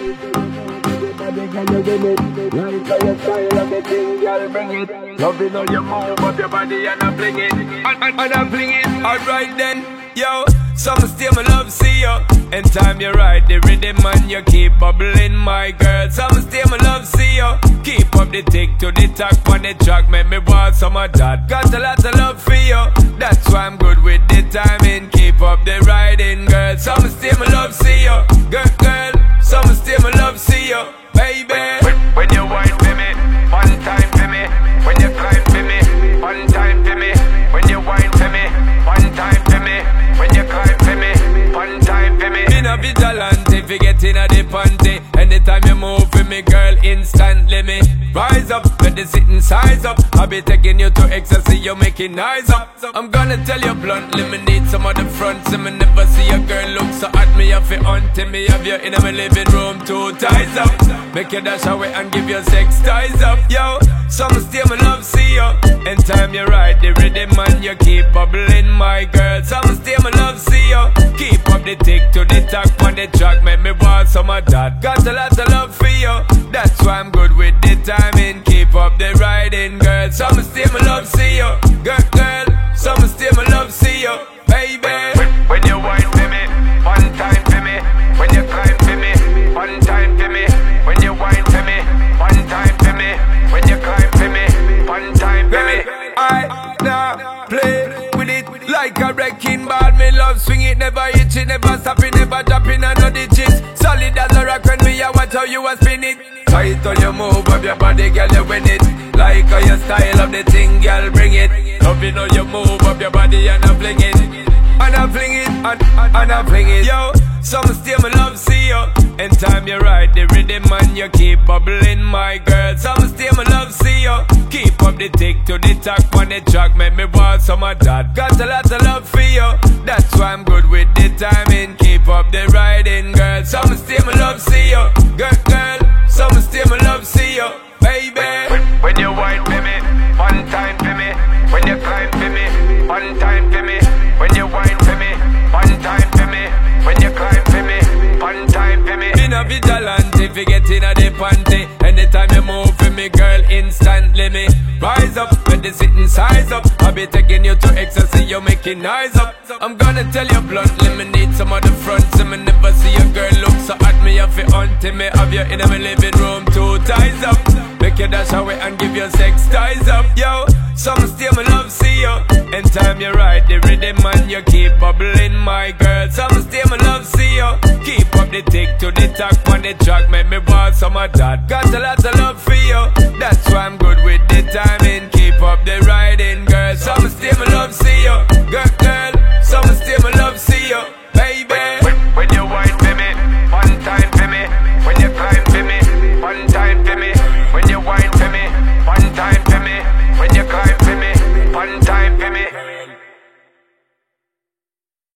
Like how you style of the thing, girl, bring it. Loving how you move up your body and I fling it. And I fling it. Alright then, yo. Some still my love, see you. In time you ride the rhythm and you keep bubbling, my girl. Some still my love, see you. Keep up the tick to the tack on the track. Make me want some of that. Got a lot of love for you. That's why I'm good with the timing. Keep up the riding, girl. Some still my love, see you. Girl. Some still my love, see you. Baby, when you wine for me, one time for me. When you climb for me, one time for me. When you wine for me, one time for me. When you climb for me, one time for me. Been a vigilante, if you get in a the panty. Anytime you move for me, girl, instantly me rise up, let the sitting size up. I'll be taking you to ecstasy, you're making eyes up. I'm gonna tell you bluntly, me need some of the fronts. And me never see a girl look so at me. Have you hunting me, have you in my living room, two ties up. Make you dash away and give your sex ties up. Yo, some still my love, see you. In time you ride the rhythm and you keep bubbling, my girl. Some still my love, see you. Keep up the tick to the tack on the track. Make me want some of that. Got a lot of love for you. That's why I'm good with the timing. Keep up the riding, girl. Some still my love, see you. Girl. Some still my love, see you. Baby, when you wine for me, one time for me. When you climb for me, one time for me. When you wine for me, one time for me. When you climb for me, one time for me. I now play with it like a wrecking ball. Me love swing it, never itch it, never stop it, never dropping on no digits. Solid as a rock when me I watch how you a spin it. Tight on your move of your body, girl, you win it. Like how your style of the thing, girl, bring it. Loving how you move of your body and I fling it. And I fling it, and I fling it. Yo, some still my love, see you. In time you ride the rhythm and you keep bubbling, my girl. Some still my love, see you. Keep up the tick to the tack on the track. Make me want some of that. Got a lot of love for you. That's why I'm good with the timing. Keep up the riding, girl. Some still my love, see you. Girl. Some still my love, see you. Baby, when you wine for me, one time for me. When you climb for me, one time for me. When you wine for me, one time for me. When you climb for me, one time for me. Been a vigilante, if you get in a the panty. Anytime you move for me, girl, instantly me rise up, when the sitting size up. I'll be taking you to ecstasy, you're making eyes up. I'm gonna tell you bluntly, me need some of the fronts. And me never see a girl look so at me. Have you hunting me, have you in my living room, two ties up. Make you dash away and give your sex ties up. Yo, some still my love, see you. In time you ride the rhythm and you keep bubbling, my girl. Some still my love, see you. Keep up the tick to the tack on the track. Make me want some of that. Got a lot of love for you. That's why I'm good with the timing.